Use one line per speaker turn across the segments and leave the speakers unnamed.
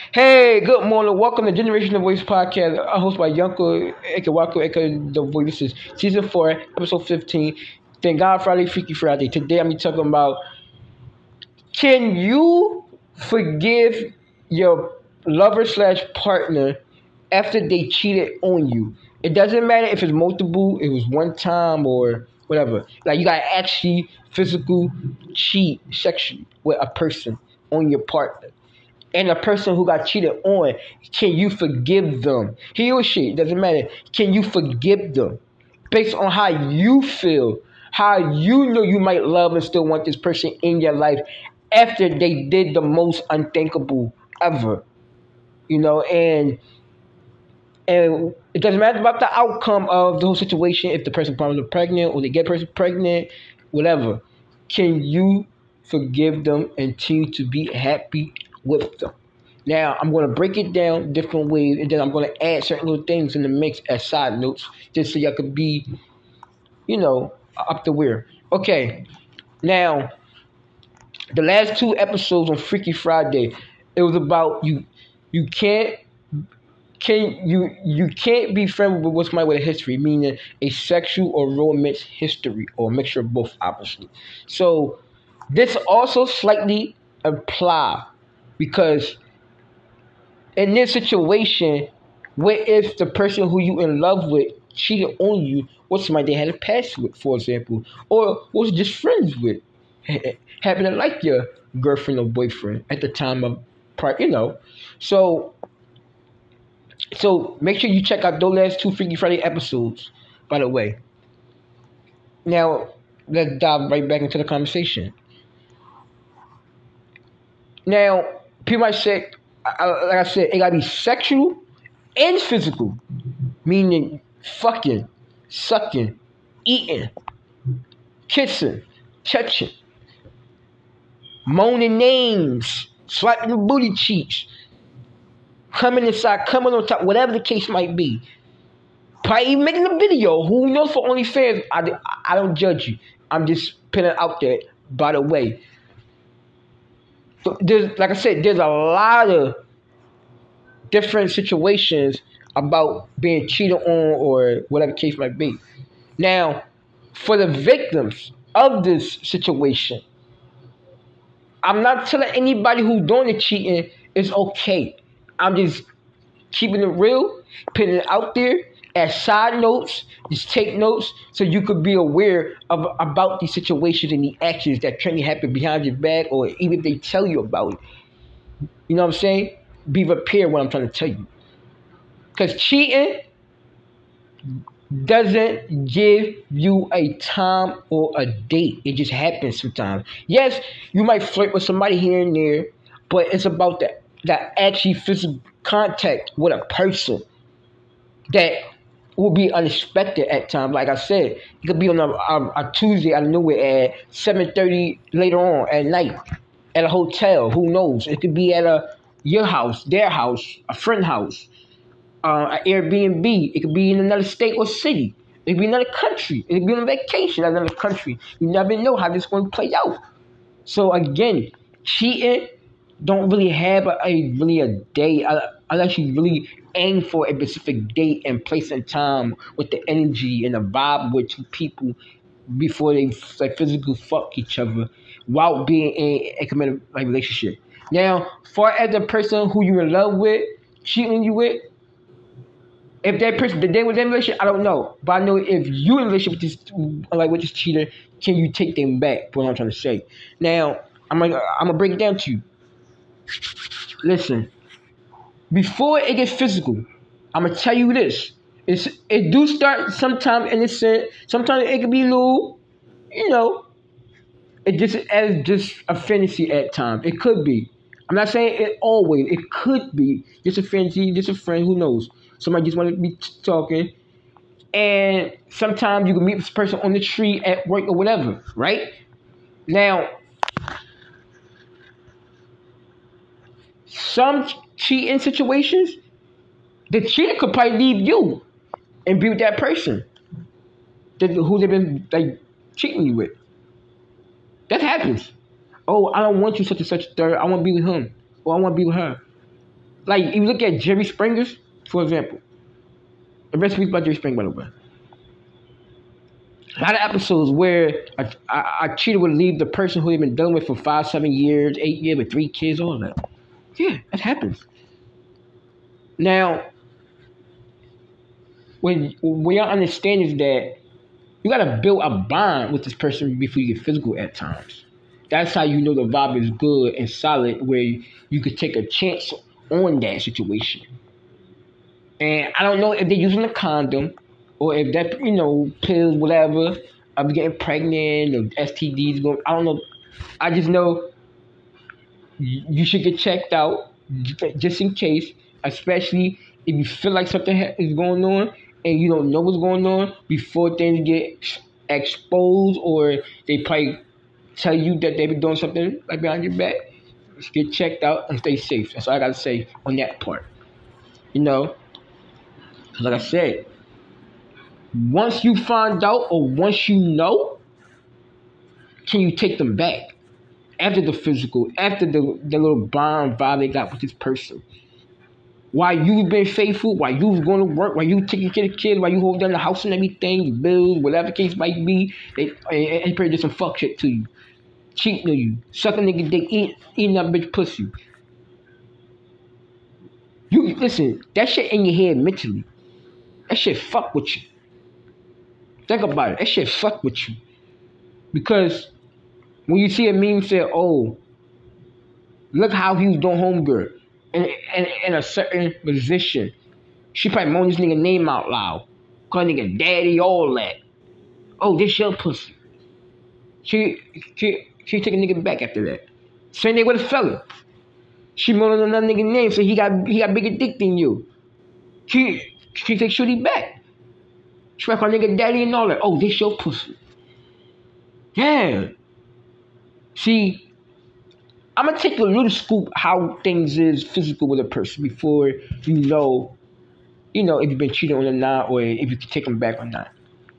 Hey, good morning. Welcome to Generation of Voice podcast. I'm hosted by Yanko Ekewako Eke The Voice. This is season 4, episode 15. Thank God Friday, Freaky Friday. Today I'm talking about, can you forgive your lover slash partner after they cheated on you? It doesn't matter if it's multiple, it was one time or whatever. Like you got actually physical cheat sexually with a person on your partner. And the person who got cheated on, can you forgive them? He or she, it doesn't matter. Can you forgive them? Based on how you feel, how you know you might love and still want this person in your life after they did the most unthinkable ever. And it doesn't matter about the outcome of the whole situation, if the person becomes pregnant or they get person pregnant, whatever. Can you forgive them and continue to be happy with them? Now, I'm going to break it down different ways, and then I'm going to add certain little things in the mix as side notes, just so y'all could be, up to where. Okay, now, the last 2 episodes on Freaky Friday, it was about you can't be friends with somebody with a history, meaning a sexual or romance history, or a mixture of both, obviously. So this also slightly apply, because in this situation, what if the person who you in love with cheated on you with somebody they had a past with, for example, or was just friends with, happen to like your girlfriend or boyfriend at the time of so make sure you check out those last 2 Freaky Friday episodes, by the way. Now, let's dive right back into the conversation. Now, people might say, like I said, it gotta be sexual and physical, meaning fucking, sucking, eating, kissing, touching, moaning names, swiping the booty cheeks, coming inside, coming on top, whatever the case might be. Probably even making a video. Who knows, for OnlyFans? I don't judge you. I'm just putting it out there, by the way. So like I said, there's a lot of different situations about being cheated on or whatever the case might be. Now, for the victims of this situation, I'm not telling anybody who's doing the cheating it's okay. I'm just keeping it real, putting it out there as side notes. Just take notes so you could be aware about these situations and the actions that can happen behind your back, or even if they tell you about it. You know what I'm saying? Be prepared what I'm trying to tell you. Because cheating doesn't give you a time or a date. It just happens sometimes. Yes, you might flirt with somebody here and there, but it's about that actually physical contact with a person that will be unexpected at times. Like I said, it could be on a Tuesday out of nowhere at 7:30 later on at night at a hotel. Who knows? It could be at your house, their house, a friend's house, an Airbnb. It could be in another state or city. It could be another country. It could be on vacation in another country. You never know how this is going to play out. So again, cheating don't really have a day unless you really aim for a specific date and place and time with the energy and the vibe with 2 people before they physically fuck each other while being in a committed relationship. Now, far as the person who you're in love with cheating you with, if that person, the day with that relationship, I don't know. But I know if you're in a relationship with this cheater, can you take them back? What I'm trying to say. Now, I'm gonna break it down to you. Listen, before it gets physical, I'm gonna tell you this. It do start sometimes innocent. Sometimes it can be a little, it just a fantasy at times. It could be. I'm not saying it always. It could be just a fantasy, just a friend. Who knows? Somebody just want to be talking. And sometimes you can meet this person on the street at work or whatever, right? Now, some cheating situations, the cheater could probably leave you and be with that person who they've been cheating you with. That happens. Oh, I don't want you such and such third. I want to be with him. Or I want to be with her. Like, if you look at Jerry Springer's, for example. The rest of about Jerry Springer, by the way. A lot of episodes where a cheater would leave the person who they've been dealing with for 5, 7 years, 8 years, with 3 kids, all of that. Yeah, that happens. Now, when y'all understand is that you gotta build a bond with this person before you get physical at times. That's how you know the vibe is good and solid, where you could take a chance on that situation. And I don't know if they're using a condom or if that, pills, whatever, of getting pregnant or STDs going. I don't know. I just know you should get checked out just in case, especially if you feel like something is going on and you don't know what's going on before things get exposed, or they probably tell you that they've been doing something like behind your back. Just get checked out and stay safe. That's all I got to say on that part. Like I said, once you find out or once you know, can you take them back after the physical, after the little bond vibe they got with this person? While you've been faithful, while you was going to work, while you taking care of the kids, while you hold down the house and everything, the bills, whatever the case might be, they probably did some fuck shit to you, cheating on you, sucking nigga dick, eating that bitch pussy. You listen, that shit in your head mentally. That shit fuck with you. Think about it. That shit fuck with you. Because when you see a meme say, oh, look how he was doing homegirl in a certain position. She probably moan this nigga name out loud. Call nigga daddy, all that. Oh, this your pussy. She take a nigga back after that. Same thing with a fella. She moaning another nigga name, so he got bigger dick than you. She take shooty back. She might call nigga daddy and all that. Oh, this your pussy. Yeah. See, I'm gonna take a little scoop how things is physical with a person before you know if you've been cheated on or not, or if you can take them back or not.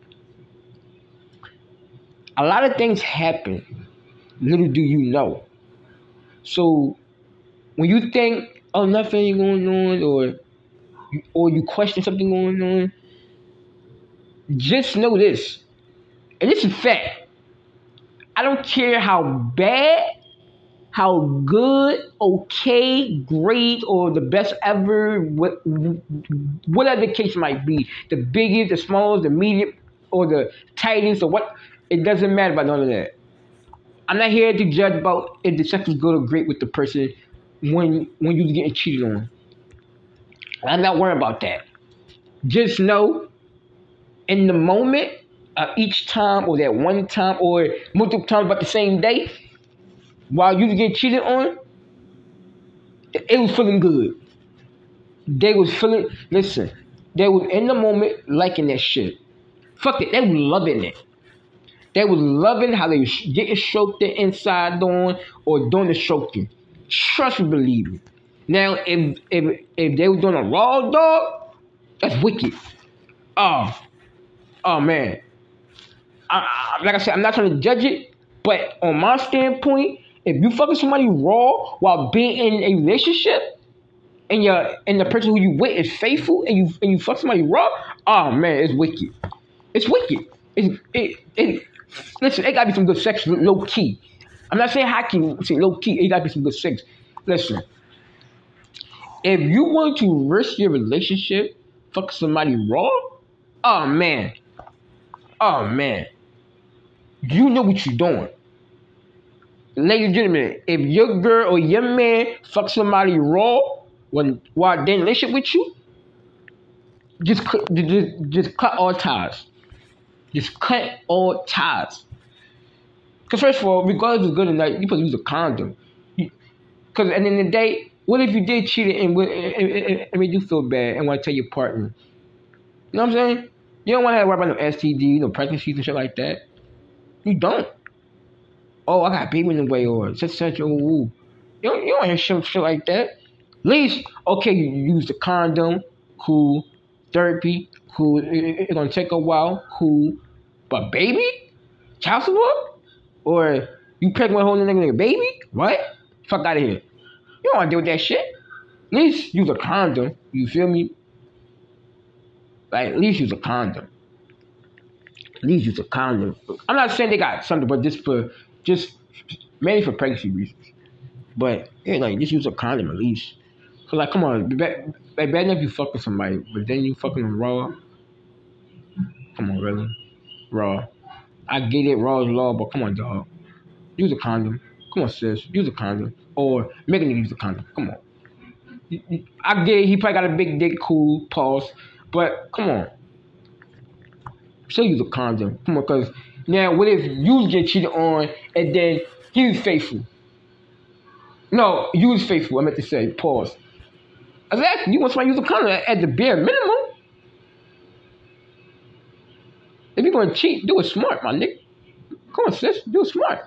A lot of things happen. Little do you know. So when you think, oh, nothing ain't going on, or you question something going on, just know this, and this is fact. I don't care how bad, how good, okay, great, or the best ever, whatever the case might be, the biggest, the smallest, the medium, or the tightest, or what, it doesn't matter about none of that. I'm not here to judge about if the sex is good or great with the person when you're getting cheated on. I'm not worried about that. Just know, in the moment of each time, or that one time, or multiple times about the same day, while you get cheated on, it was feeling good. They was feeling, listen, they was in the moment liking that shit. Fuck it, they was loving it. They was loving how they was getting stroked the inside on or doing the stroking. Trust me, believe me. Now, if they was doing a raw dog, that's wicked. Oh man. Like I said, I'm not trying to judge it, but on my standpoint, if you fucking somebody raw while being in a relationship, and the person who you with is faithful, and you fuck somebody raw, oh man, it's wicked. It's wicked. Listen, it gotta be some good sex, low key. I'm not saying high key, I'm saying low key. It gotta be some good sex. Listen, if you want to risk your relationship, fuck somebody raw, oh man, you know what you're doing. Ladies and gentlemen, if your girl or your man fuck somebody raw while they're in a relationship with you, just cut all ties. Just cut all ties. Because first of all, regardless of good or not, you're supposed to use a condom. Because at the end of the day, what if you did cheat and made you feel bad and want to tell your partner? You know what I'm saying? You don't want to have to worry about no STD, pregnancies and shit like that. You don't. Oh, I got a baby in the way, or such. You don't want to hear shit like that. At least, okay, you use the condom, cool. Therapy, cool. It's gonna take a while, cool. But baby? Child support? Or you pregnant with holding a nigga baby? What? Fuck out of here. You don't wanna deal with that shit. At least use a condom. You feel me? Like, at least use a condom. At least use a condom. I'm not saying they got something, but just mainly for pregnancy reasons. But yeah, like just use a condom at least. Cause like, come on, like bad enough you fuck with somebody, but then you fucking them raw. Come on, really, raw. I get it, raw is law, but come on, dog. Use a condom. Come on, sis. Use a condom. Or make a nigga use a condom. Come on. I get it. He probably got a big dick, cool, pause. But come on. Still use a condom. Come on, because now what if you get cheated on and then he was faithful? No, you was faithful. I meant to say, pause. I was asking, you want somebody to use a condom at the bare minimum? If you're going to cheat, do it smart, my nigga. Come on, sis. Do it smart.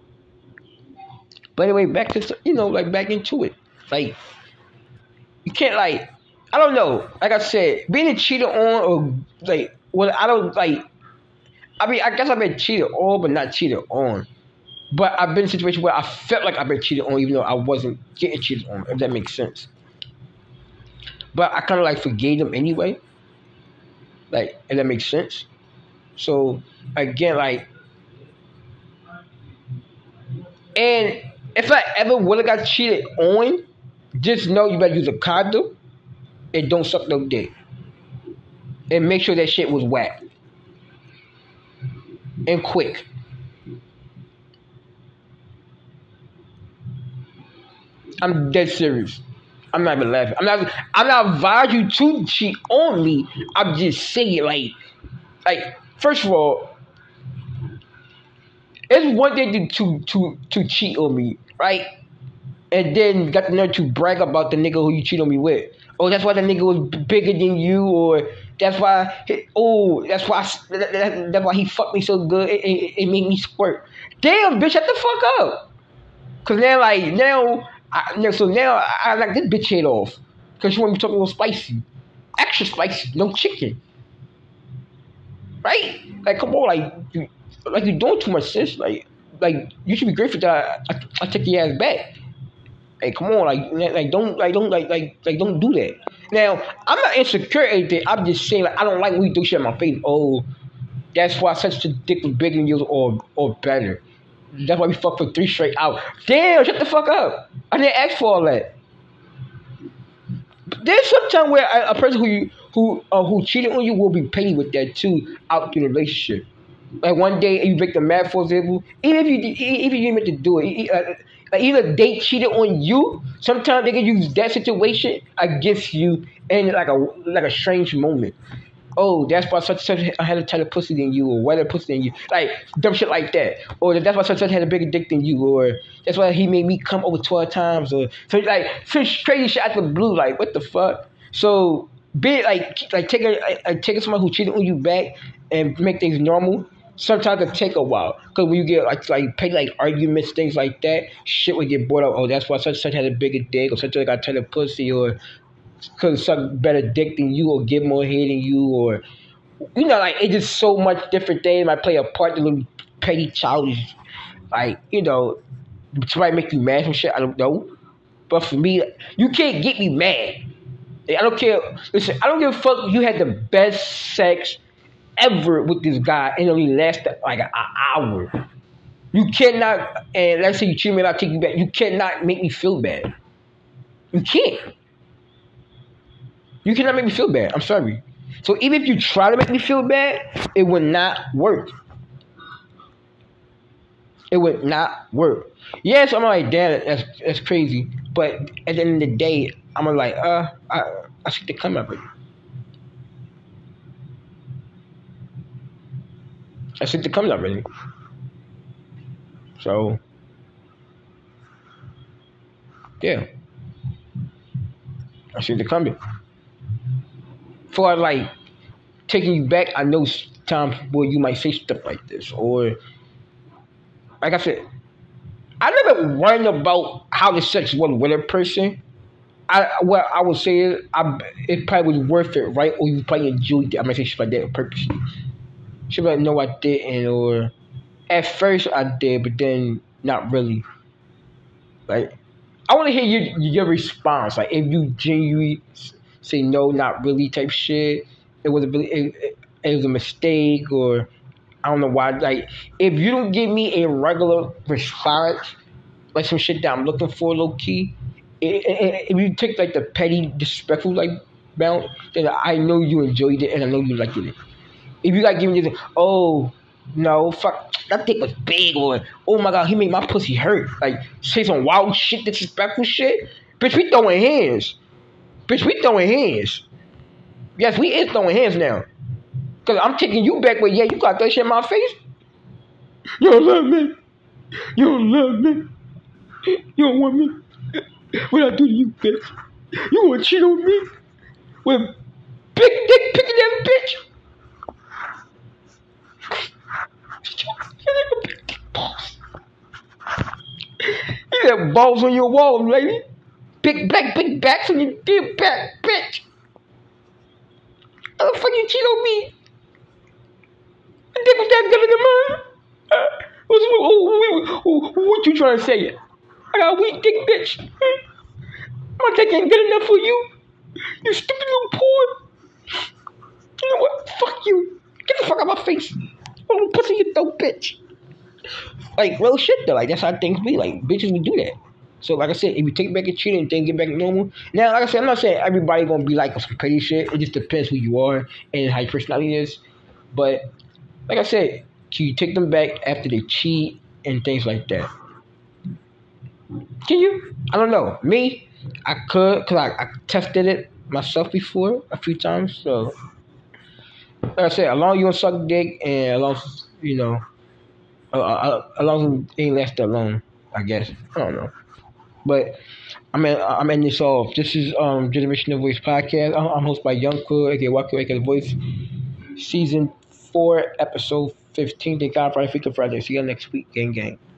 But anyway, back to, like back into it. Like, you can't, like, I don't know. Like I said, being cheated on or, like, well, I don't, like, I mean, I guess I've been cheated on, but not cheated on. But I've been in a situation where I felt like I've been cheated on, even though I wasn't getting cheated on, if that makes sense. But I kind of, like, forgave them anyway. Like, if that makes sense. So, again, like, and if I ever would have got cheated on, just know you better use a condom and don't suck no dick. And make sure that shit was whack. And quick. I'm dead serious. I'm not even laughing. I'm not advising you to cheat on me. I'm just saying, like, first of all, it's one thing to cheat on me, right? And then got the nerve to brag about the nigga who you cheat on me with. Oh, that's why the nigga was bigger than you, or that's why that's why he fucked me so good. It made me squirt. Damn, bitch, shut the fuck up. Cause now I like this bitch head off. Cause she want me talking all spicy, extra spicy, no chicken. Right? Like, come on, you're doing too much, sis. Like you should be grateful that I take your ass back. Hey, come on, don't do that. Now, I'm not insecure at anything. I'm just saying, like, I don't like when you do shit in my face. Oh, that's why such a dick was bigger than yours or better. That's why we fucked for 3 straight hours. Damn, shut the fuck up. I didn't ask for all that. There's some time where a person who cheated on you will be petty with that too out through the relationship. Like one day you make them mad, for example, even if you didn't meant to do it, like either they cheated on you, sometimes they can use that situation against you in like a strange moment. Oh, that's why such and such had a tighter pussy than you, or wetter pussy than you, like dumb shit like that. Or that's why such and such had a bigger dick than you, or that's why he made me come over 12 times, or so like some crazy shit out the blue. Like, what the fuck? So be taking someone who cheated on you back and make things normal. Sometimes it take a while, because when you get petty arguments, things like that, shit would get brought up. Oh, that's why such and such had a bigger dick, or such and such got tighter pussy, or because suck better dick than you, or give more head than you, or it's just so much different things might play a part. The little petty childish, somebody make you mad and shit. I don't know, but for me, you can't get me mad. I don't care. Listen, I don't give a fuck. You had the best sex ever with this guy and it only lasted like an hour. You cannot, and let's say you cheat me and I take you back, you cannot make me feel bad. You can't. You cannot make me feel bad. I'm sorry. So even if you try to make me feel bad, it would not work. It would not work. Yes, I'm like, damn, that's crazy. But at the end of the day, I'm like, I see the come up with you. I see the come up really. So, yeah. I see the coming. For taking you back, I know times where you might say stuff like this, or like I said, I never worried about how the sex was with a person. What I would say is, it probably was worth it, right? Or you probably enjoyed it. I might say shit like that purposely. She might know I didn't, or at first I did, but then not really. Like, I want to hear your response. Like if you genuinely say no, not really type shit. It was it was a mistake, or I don't know why. Like if you don't give me a regular response, like some shit that I'm looking for, low key. If you take like the petty, disrespectful like bounce, then I know you enjoyed it and I know you liked it. If you like giving this, oh no, fuck, that dick was big, or oh my god, he made my pussy hurt. Like say some wild shit, disrespectful shit. Bitch, we throwing hands. Bitch, we throwing hands. Yes, we is throwing hands now. Cause I'm taking you back, but yeah, you got that shit in my face. You don't love me. You don't love me. You don't want me. What I do to you, bitch? You wanna cheat on me? With big dick picking that bitch? You got balls on your wall, lady. Big backs on your deep back, bitch. How the fuck you cheat on me? The dick was that good in the mine? What you trying to say? I got a weak dick, bitch. My dick ain't good enough for you. You stupid little porn. You know what? Fuck you. Get the fuck out of my face. I'm gonna pussy your throat, bitch. Like, real shit, though. Like, that's how things be. Like, bitches would do that. So, like I said, if you take back a cheating and then get back normal. Now, like I said, I'm not saying everybody gonna be like some petty shit. It just depends who you are and how your personality is. But, like I said, can you take them back after they cheat and things like that? Can you? I don't know. Me, I could, because I tested it myself before a few times. So, like I said, as long as you don't suck dick and as long as, you know, as long as it ain't left alone, I guess. I don't know. But I'm ending this off. This is Generational Voice Podcast. I'm hosted by Young Cool, aka Waku, aka Voice. Season 4, episode 15. Thank God Friday, Freaking Friday. See you next week. Gang, gang.